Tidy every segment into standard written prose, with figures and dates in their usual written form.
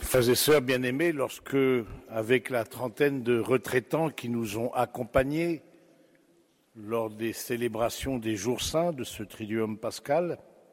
Frères et sœurs bien-aimés, lorsque, avec la trentaine de retraitants qui nous ont accompagnés lors des célébrations des jours saints de ce Triduum pascal,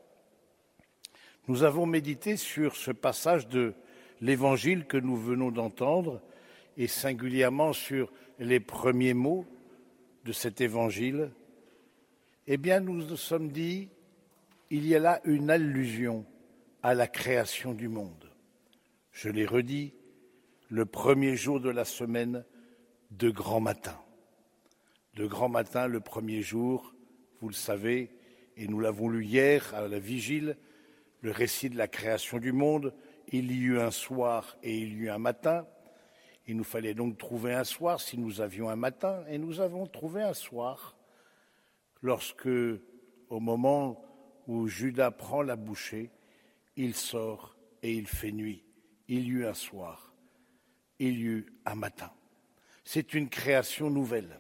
nous avons médité sur ce passage de l'Évangile que nous venons d'entendre et singulièrement sur les premiers mots de cet Évangile. Eh bien, nous nous sommes dit, il y a là une allusion à la création du monde. Je l'ai redit, le premier jour de la semaine de grand matin. De grand matin, le premier jour, vous le savez, et nous l'avons lu hier à la vigile, le récit de la création du monde. Il y eut un soir et il y eut un matin. Il nous fallait donc trouver un soir si nous avions un matin, et nous avons trouvé un soir lorsque, au moment où Judas prend la bouchée, il sort et il fait nuit. Il y eut un soir, il y eut un matin. C'est une création nouvelle.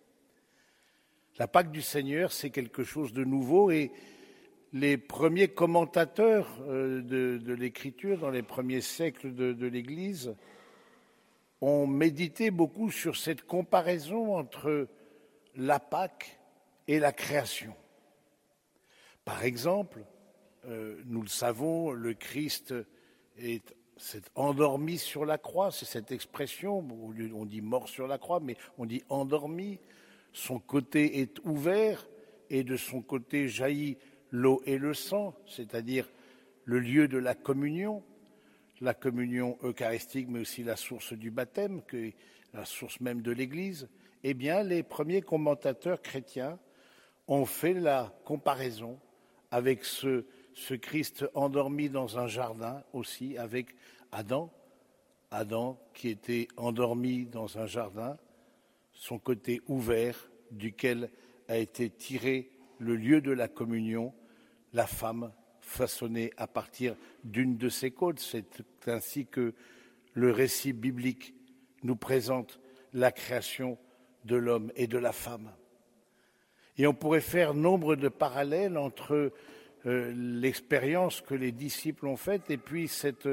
La Pâque du Seigneur, c'est quelque chose de nouveau et les premiers commentateurs de l'Écriture dans les premiers siècles de l'Église ont médité beaucoup sur cette comparaison entre la Pâque et la création. Par exemple, nous le savons, le Christ s'est endormi sur la croix, c'est cette expression, on dit mort sur la croix, mais on dit endormi, son côté est ouvert et de son côté jaillit l'eau et le sang, c'est-à-dire le lieu de la communion eucharistique, mais aussi la source du baptême, qui est la source même de l'Église. Eh bien, les premiers commentateurs chrétiens ont fait la comparaison avec ce Christ endormi dans un jardin aussi, avec Adam qui était endormi dans un jardin, son côté ouvert duquel a été tiré le lieu de la communion, la femme façonnée à partir d'une de ses côtes. C'est ainsi que le récit biblique nous présente la création de l'homme et de la femme. Et on pourrait faire nombre de parallèles entre l'expérience que les disciples ont faite et puis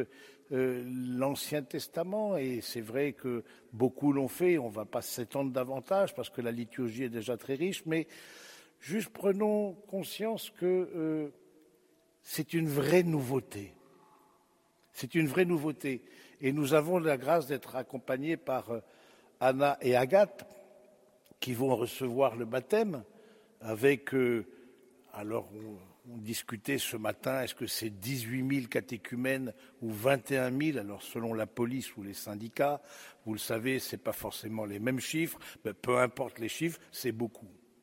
l'Ancien Testament, et c'est vrai que beaucoup l'ont fait, on ne va pas s'étendre davantage parce que la liturgie est déjà très riche, mais juste prenons conscience que c'est une vraie nouveauté. C'est une vraie nouveauté. Et nous avons la grâce d'être accompagnés par Anna et Agathe qui vont recevoir le baptême avec, alors on discutait ce matin, est-ce que c'est 18 000 catéchumènes ou 21 000, alors selon la police ou les syndicats, vous le savez, ce n'est pas forcément les mêmes chiffres, mais peu importe les chiffres, c'est beaucoup.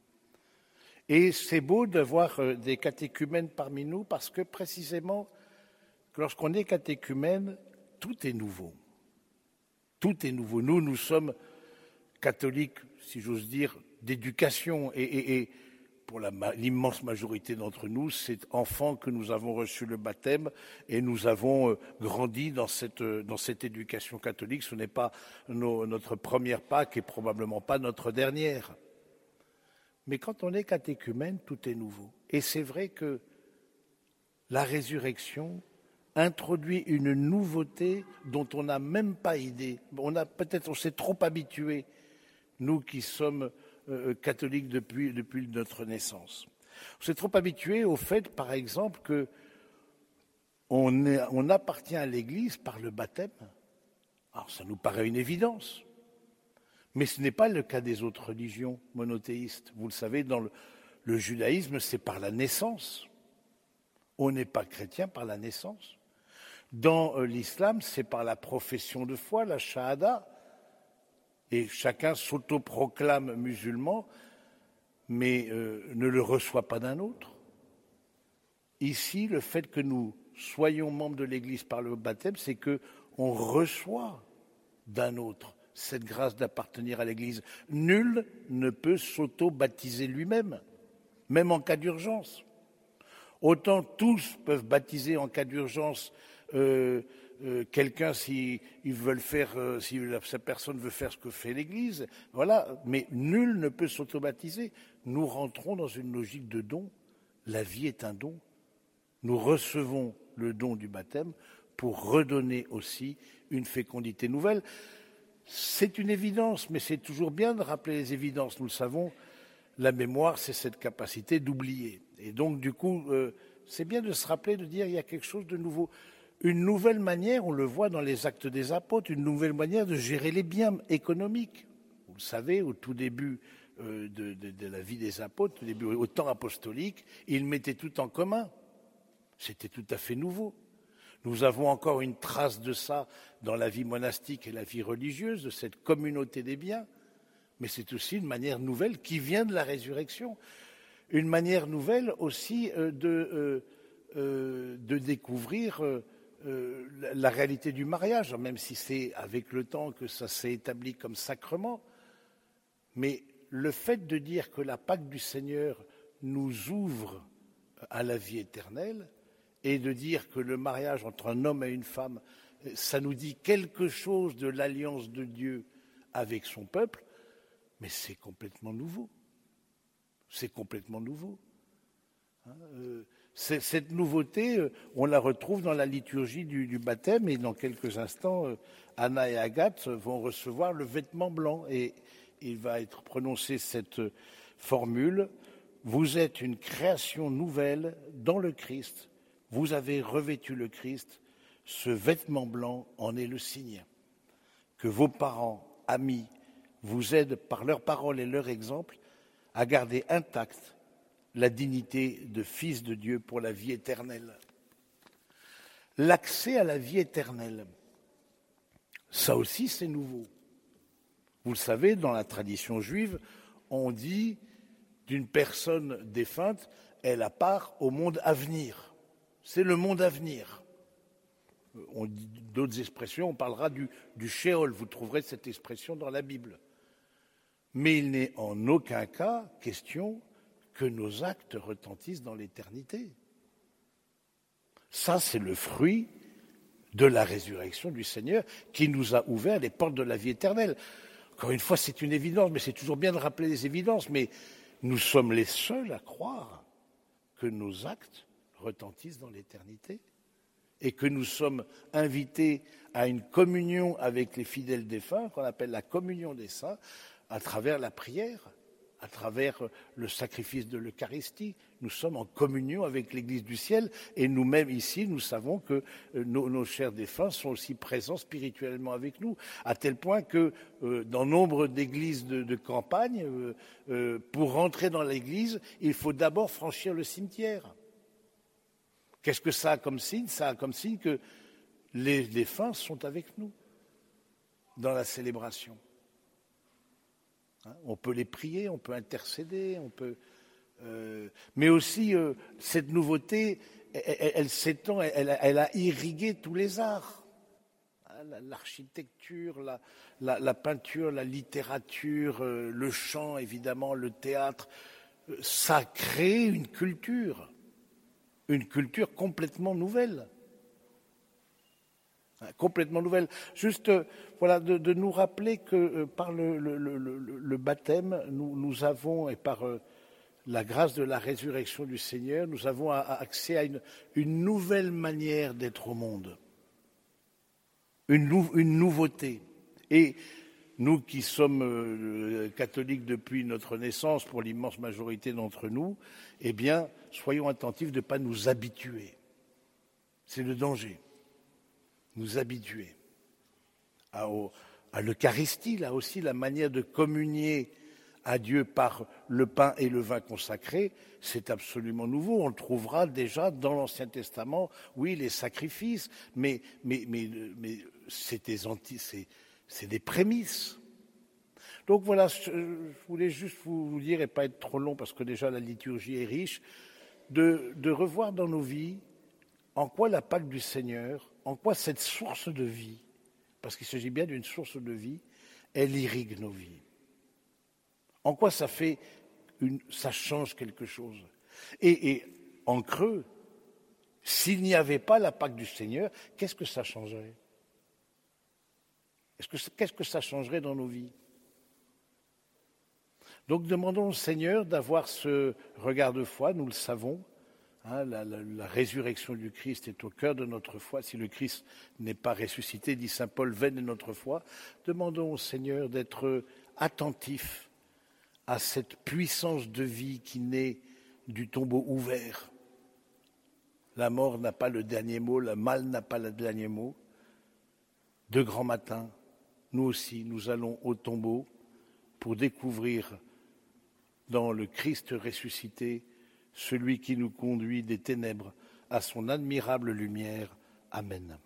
Et c'est beau d'avoir des catéchumènes parmi nous parce que précisément, lorsqu'on est catéchumène, tout est nouveau. Tout est nouveau. Nous sommes catholiques, si j'ose dire, d'éducation et pour l'immense majorité d'entre nous, c'est enfant que nous avons reçu le baptême et nous avons grandi dans cette éducation catholique. Ce n'est pas notre première Pâque et probablement pas notre dernière. Mais quand on est catéchumène, tout est nouveau. Et c'est vrai que la résurrection introduit une nouveauté dont on n'a même pas idée. On s'est trop habitué, nous qui sommes catholiques depuis notre naissance. On s'est trop habitué au fait, par exemple, qu'on appartient à l'Église par le baptême. Alors ça nous paraît une évidence, mais ce n'est pas le cas des autres religions monothéistes. Vous le savez, dans le judaïsme, c'est par la naissance. On n'est pas chrétien par la naissance. Dans l'islam, c'est par la profession de foi, la shahada. Et chacun s'autoproclame musulman, mais ne le reçoit pas d'un autre. Ici, le fait que nous soyons membres de l'Église par le baptême, c'est qu'on reçoit d'un autre cette grâce d'appartenir à l'Église. Nul ne peut s'auto-baptiser lui-même, même en cas d'urgence. Autant tous peuvent baptiser en cas d'urgence quelqu'un si sa personne veut faire ce que fait l'Église, voilà, mais nul ne peut s'auto-baptiser. Nous rentrons dans une logique de don. La vie est un don. Nous recevons le don du baptême pour redonner aussi une fécondité nouvelle. C'est une évidence, mais c'est toujours bien de rappeler les évidences. Nous le savons, la mémoire, c'est cette capacité d'oublier. Et donc, du coup, c'est bien de se rappeler, de dire il y a quelque chose de nouveau. Une nouvelle manière, on le voit dans les Actes des Apôtres, une nouvelle manière de gérer les biens économiques. Vous le savez, au tout début de la vie des apôtres, au début, au temps apostolique, ils mettaient tout en commun. C'était tout à fait nouveau. Nous avons encore une trace de ça dans la vie monastique et la vie religieuse, de cette communauté des biens. Mais c'est aussi une manière nouvelle qui vient de la résurrection. Une manière nouvelle aussi de découvrir la réalité du mariage, même si c'est avec le temps que ça s'est établi comme sacrement. Mais le fait de dire que la Pâque du Seigneur nous ouvre à la vie éternelle et de dire que le mariage entre un homme et une femme, ça nous dit quelque chose de l'alliance de Dieu avec son peuple, mais c'est complètement nouveau. C'est complètement nouveau. Cette nouveauté, on la retrouve dans la liturgie du baptême et dans quelques instants, Anna et Agathe vont recevoir le vêtement blanc et il va être prononcé cette formule « Vous êtes une création nouvelle dans le Christ, vous avez revêtu le Christ, ce vêtement blanc en est le signe. Que vos parents, amis, vous aident par leurs paroles et leur exemple à garder intacte la dignité de fils de Dieu pour la vie éternelle. » L'accès à la vie éternelle, ça aussi c'est nouveau. Vous le savez, dans la tradition juive, on dit d'une personne défunte, elle a part au monde à venir. C'est le monde à venir. D'autres expressions, on parlera du Sheol, vous trouverez cette expression dans la Bible. Mais il n'est en aucun cas question que nos actes retentissent dans l'éternité. Ça, c'est le fruit de la résurrection du Seigneur qui nous a ouvert les portes de la vie éternelle. Encore une fois, c'est une évidence, mais c'est toujours bien de rappeler les évidences. Mais nous sommes les seuls à croire que nos actes retentissent dans l'éternité et que nous sommes invités à une communion avec les fidèles défunts, qu'on appelle la communion des saints, à travers la prière, à travers le sacrifice de l'Eucharistie. Nous sommes en communion avec l'Église du ciel et nous-mêmes ici, nous savons que nos chers défunts sont aussi présents spirituellement avec nous, à tel point que dans nombre d'églises de campagne, pour rentrer dans l'église, il faut d'abord franchir le cimetière. Qu'est-ce que ça a comme signe? Ça a comme signe que les défunts sont avec nous dans la célébration. On peut les prier, on peut intercéder, on peut, mais aussi cette nouveauté, elle s'étend, elle a irrigué tous les arts, l'architecture, la peinture, la littérature, le chant évidemment, le théâtre, ça crée une culture complètement nouvelle. Complètement nouvelle. Juste, voilà, de nous rappeler que par le baptême, nous avons, et par la grâce de la résurrection du Seigneur, nous avons accès à une nouvelle manière d'être au monde, une nouveauté. Et nous qui sommes catholiques depuis notre naissance, pour l'immense majorité d'entre nous, eh bien, soyons attentifs de ne pas nous habituer. C'est le danger. Nous habituer à l'Eucharistie, là aussi, la manière de communier à Dieu par le pain et le vin consacrés, c'est absolument nouveau. On le trouvera déjà dans l'Ancien Testament, oui, les sacrifices, mais c'est des prémices. Donc voilà, je voulais juste vous dire, et pas être trop long, parce que déjà la liturgie est riche, de revoir dans nos vies en quoi la Pâque du Seigneur, en quoi cette source de vie, parce qu'il s'agit bien d'une source de vie, elle irrigue nos vies. En quoi ça change quelque chose. Et en creux, s'il n'y avait pas la Pâque du Seigneur, qu'est-ce que ça changerait? Qu'est-ce que ça changerait dans nos vies? Donc demandons au Seigneur d'avoir ce regard de foi, nous le savons, La résurrection du Christ est au cœur de notre foi. Si le Christ n'est pas ressuscité, dit saint Paul, vaine est notre foi. Demandons au Seigneur d'être attentif à cette puissance de vie qui naît du tombeau ouvert. La mort n'a pas le dernier mot, le mal n'a pas le dernier mot. De grand matin, nous aussi, nous allons au tombeau pour découvrir dans le Christ ressuscité celui qui nous conduit des ténèbres à son admirable lumière. Amen.